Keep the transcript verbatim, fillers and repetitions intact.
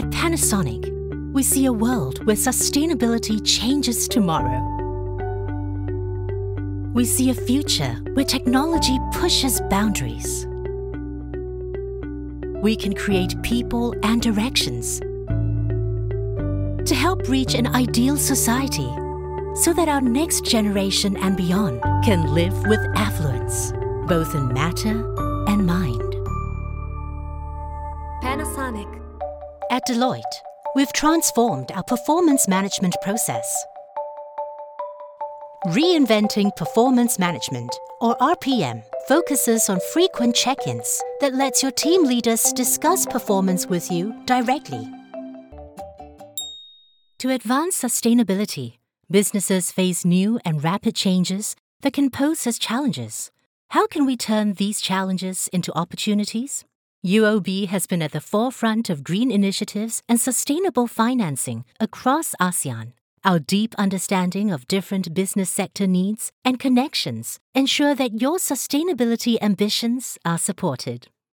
At Panasonic, we see a world where sustainability changes tomorrow. We see a future where technology pushes boundaries. We can create people and directions to help reach an ideal society so that our next generation and beyond can live with affluence, both in matter and mind. Panasonic. At Deloitte, we've transformed our performance management process. Reinventing Performance Management, or R P M, focuses on frequent check-ins that lets your team leaders discuss performance with you directly. To advance sustainability, businesses face new and rapid changes that can pose as challenges. How can we turn these challenges into opportunities? U O B has been at the forefront of green initiatives and sustainable financing across ASEAN. Our deep understanding of different business sector needs and connections ensure that your sustainability ambitions are supported.